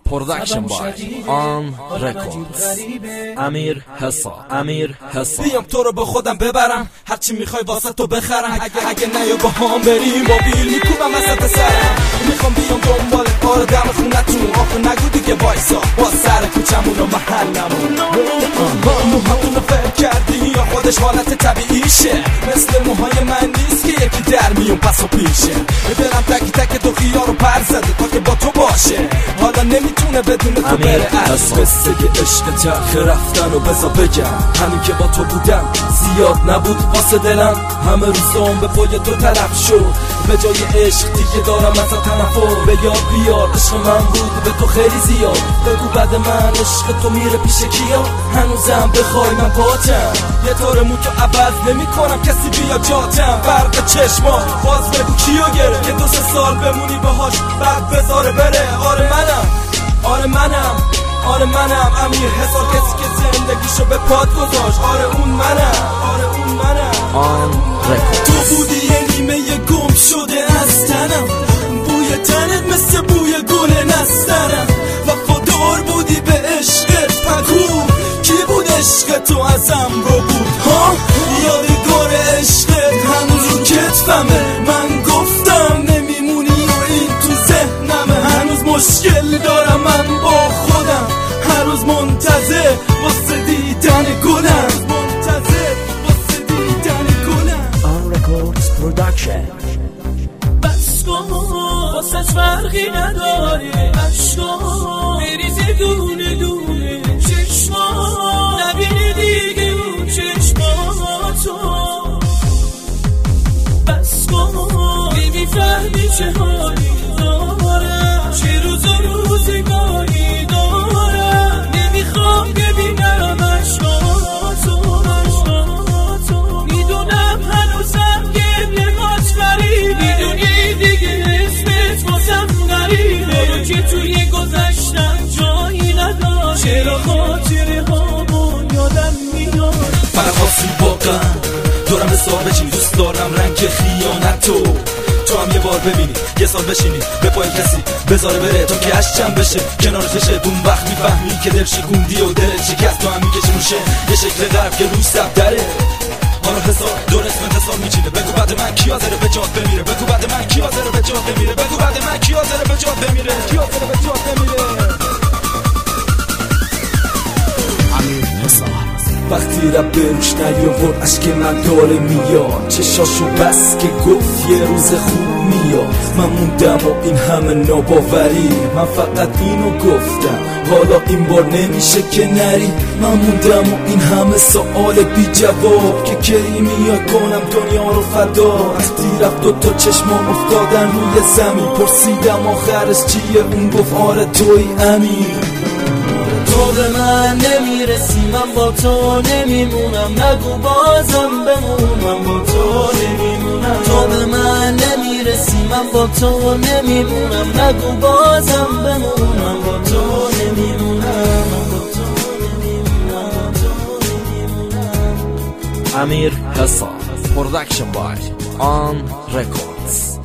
Production by On Records. امیر حسا. بیام تو رو به خودم ببرم، هرچی میخوای واسه تو بخرم. اگه نیو با هم بریم موبیل میکوبم وسط سرم. میخوام بیام دنبال کار دم خونتون، آخه نگو دیگه وایسا با سر کوچمون و محلمون. موهاتونو فهم کردی یا خودش حالت طبیعیشه؟ مثل موهای من نیست که یکی در میون پس و پیشه. دلم تکی تک تو خیارو پر زده تا که با تو باشه، حالا نمیتونه بدون تو بره. از قصه عشق چرخ رفتن و بزا بگم، همین که با تو بودم زیاد نبود واسه دلم. همه روزام به پای تو طرف شد، به جای عشق دیگه دارم از تنفر. به یاد بیار عشق من بود به تو خیلی زیاد. بگو بعد من عشق تو میره پیش کیا؟ هنوزم بخوای من پاتم، یه طور موتو عوض نمی کنم کسی بیا جاتم. برق چشما باز بگو کیو گره که 2 سال بمونی باهاش بعد بذاره بره. آره منم امیر حسا، کسی که زندگیشو به پات گذاشت. آره اون منم. تو بودی یه نیمه گم شده از تنم، بوی تنت مثل بوی گل نسترم. وفادار بودی به عشقت، پگو کی بود عشق تو ازم رو بود ها؟ یادگار عشقت هنوز رو کتفمه. من گفتم نمیمونی و این تو ذهنمه. هنوز مشکل دارم من با خودم، هر روز منتظر واسه دیدن گلم. On Records Production. بس کن واسه فرقی نداره، عشقا بریزه دونه دونه. چشما نبینی دیگه اون چشماتو. بس کن نمیفهمی چه حالی دارم، چه روز و روزگاری دارم. نمیخوام ببینم عشقاتو. میدونم هنوزم گریه‌هات غریبه، میدونی دیگه اسمت واسم غریبه. که توی گذشتم جایی نداره، چرا خاطره هامون یادم میاد. فرخواستی واقعا دارم حساب بچینی، دوست دارم رنگ خیانتو. تو هم یه بار ببینی، یه سال بشینی به پای کسی بذاره بره تا که عشقم بشه کنارش بشه. اون وقت میفهمی که دل شکوندی و دلت شکست. تو هم میکشی موشه یه شکل غرب که روش سب داره. حالا حساب دور اسمت حساب میچینه. بگو بعد من کی حاضره به جات بمیره؟ بگو بعد من کی حاضره به جات بمیره؟ بگو بعد من کی حاضره به جات بمیره؟ کی حاضره به جات بمیره؟ امیر حسا. وقتی رب به روش نیاورد اشک من داره میاد، چشاشو بس که گفت یه روز خوب میاد. من موندم و این همه ناباوری، من فقط اینو گفتم حالا این بار نمیشه که نری. من موندم و این همه سوال بی جواب که کی میاد کنم دنیا رو فدا. وقتی رفت 2 تا چشمام افتادن روی زمین، پرسیدم آخرش چیه؟ اون گفت آره توی امیر. تو به من نمیرسی، من با تو نمیمونم. نگو بازم بمون، من با تو نمیمونم. تو به من نمیرسی، من با تو نمیمونم. نگو بازم بمون، من با تو نمیمونم. امیر حسا. Production by On Records.